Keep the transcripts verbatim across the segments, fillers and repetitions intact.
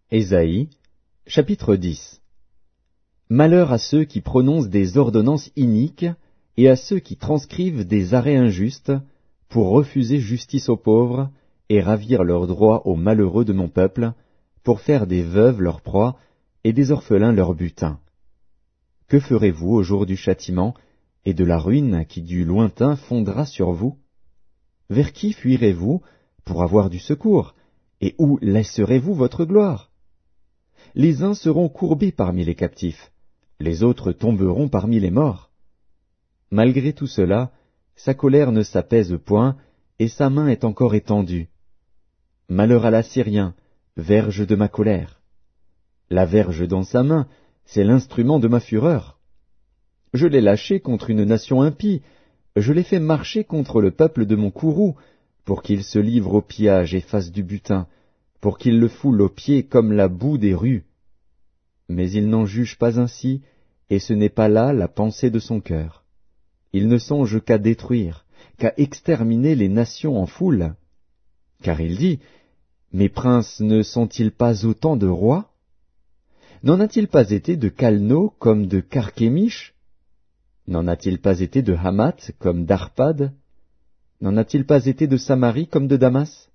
Ésaïe, chapitre dix. Malheur à ceux qui prononcent des ordonnances iniques et à ceux qui transcrivent des arrêts injustes pour refuser justice aux pauvres et ravir leurs droits aux malheureux de mon peuple, pour faire des veuves leur proie et des orphelins leur butin. Que ferez-vous au jour du châtiment et de la ruine qui du lointain fondra sur vous? Vers qui fuirez-vous pour avoir du secours, et où laisserez-vous votre gloire? Les uns seront courbés parmi les captifs, les autres tomberont parmi les morts. Malgré tout cela, sa colère ne s'apaise point, et sa main est encore étendue. Malheur à l'Assyrien, verge de ma colère. La verge dans sa main, c'est l'instrument de ma fureur. Je l'ai lâché contre une nation impie, je l'ai fait marcher contre le peuple de mon courroux, pour qu'il se livre au pillage et fasse du butin, pour qu'il le foule aux pieds comme la boue des rues. Mais il n'en juge pas ainsi, et ce n'est pas là la pensée de son cœur. Il ne songe qu'à détruire, qu'à exterminer les nations en foule. Car il dit, « Mes princes ne sont-ils pas autant de rois? N'en a-t-il pas été de Calno comme de Carchemish? N'en a-t-il pas été de Hamath comme d'Arpad? N'en a-t-il pas été de Samarie comme de Damas?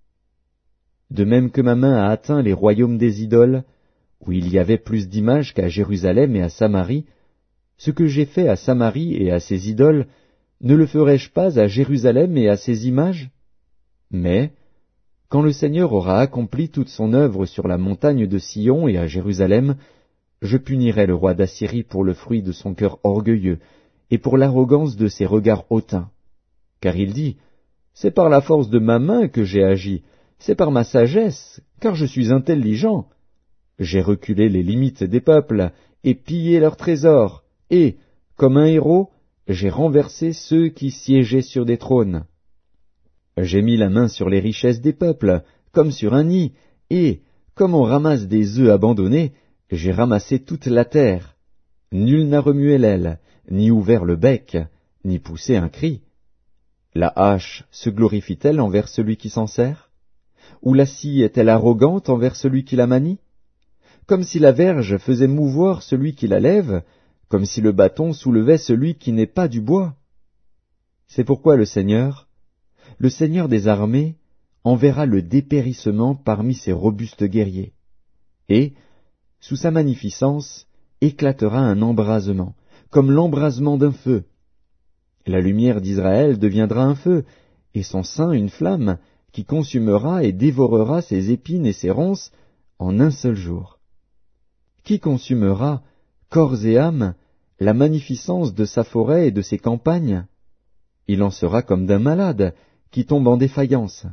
De même que ma main a atteint les royaumes des idoles, où il y avait plus d'images qu'à Jérusalem et à Samarie, ce que j'ai fait à Samarie et à ses idoles, ne le ferai-je pas à Jérusalem et à ses images? Mais, quand le Seigneur aura accompli toute son œuvre sur la montagne de Sion et à Jérusalem, je punirai le roi d'Assyrie pour le fruit de son cœur orgueilleux, et pour l'arrogance de ses regards hautains. Car il dit, « C'est par la force de ma main que j'ai agi, c'est par ma sagesse, car je suis intelligent. J'ai reculé les limites des peuples, et pillé leurs trésors, et, comme un héros, j'ai renversé ceux qui siégeaient sur des trônes. J'ai mis la main sur les richesses des peuples, comme sur un nid, et, comme on ramasse des œufs abandonnés, j'ai ramassé toute la terre. Nul n'a remué l'aile, ni ouvert le bec, ni poussé un cri. La hache se glorifie-t-elle envers celui qui s'en sert? Ou la scie est-elle arrogante envers celui qui la manie? Comme si la verge faisait mouvoir celui qui la lève, comme si le bâton soulevait celui qui n'est pas du bois. C'est pourquoi le Seigneur, le Seigneur des armées, enverra le dépérissement parmi ses robustes guerriers, et, sous sa magnificence, éclatera un embrasement, comme l'embrasement d'un feu. La lumière d'Israël deviendra un feu, et son sein une flamme, qui consumera et dévorera ses épines et ses ronces en un seul jour. Qui consumera, corps et âme, la magnificence de sa forêt et de ses campagnes? Il en sera comme d'un malade, qui tombe en défaillance.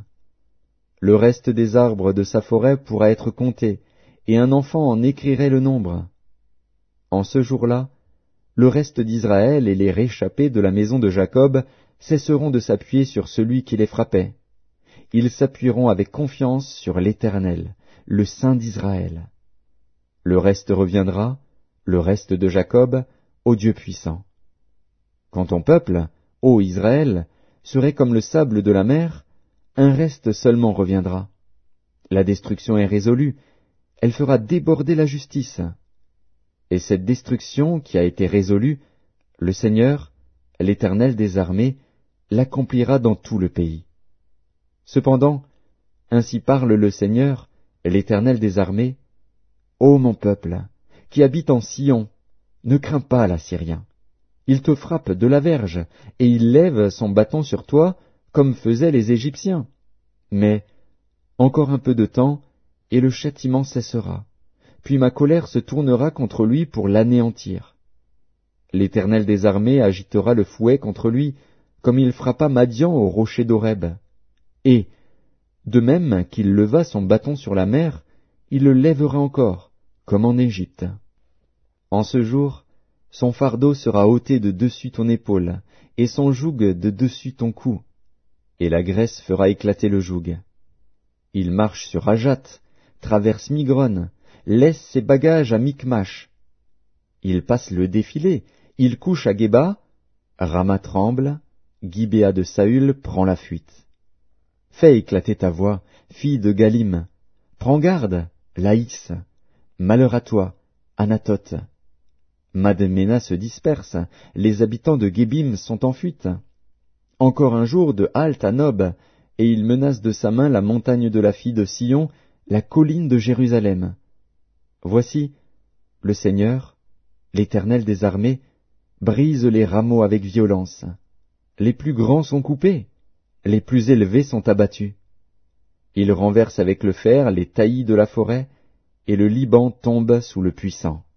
Le reste des arbres de sa forêt pourra être compté, et un enfant en écrirait le nombre. En ce jour-là, le reste d'Israël et les réchappés de la maison de Jacob cesseront de s'appuyer sur celui qui les frappait. Ils s'appuieront avec confiance sur l'Éternel, le Saint d'Israël. Le reste reviendra, le reste de Jacob, au Dieu puissant. Quand ton peuple, ô Israël, serait comme le sable de la mer, un reste seulement reviendra. La destruction est résolue, elle fera déborder la justice. Et cette destruction qui a été résolue, le Seigneur, l'Éternel des armées, l'accomplira dans tout le pays. Cependant, ainsi parle le Seigneur, l'Éternel des armées, Ô mon peuple, qui habite en Sion, ne crains pas l'Assyrien. Il te frappe de la verge, et il lève son bâton sur toi, comme faisaient les Égyptiens. Mais, encore un peu de temps, et le châtiment cessera, puis ma colère se tournera contre lui pour l'anéantir. L'Éternel des armées agitera le fouet contre lui, comme il frappa Madian au rocher d'Horeb. Et, de même qu'il leva son bâton sur la mer, il le lèvera encore, comme en Égypte. En ce jour, son fardeau sera ôté de dessus ton épaule, et son joug de dessus ton cou, et la graisse fera éclater le joug. Il marche sur Ajat, traverse Migron, laisse ses bagages à Micmash. Il passe le défilé, il couche à Géba, Rama tremble, Gibéa de Saül prend la fuite. Fais éclater ta voix, fille de Galim, prends garde, Laïs, malheur à toi, Anatote. Madména se disperse, les habitants de Gébim sont en fuite. Encore un jour de halte à Nob, et il menace de sa main la montagne de la fille de Sion, la colline de Jérusalem. Voici, le Seigneur, l'Éternel des armées, brise les rameaux avec violence. Les plus grands sont coupés, les plus élevés sont abattus. Il renverse avec le fer les taillis de la forêt, et le Liban tombe sous le puissant.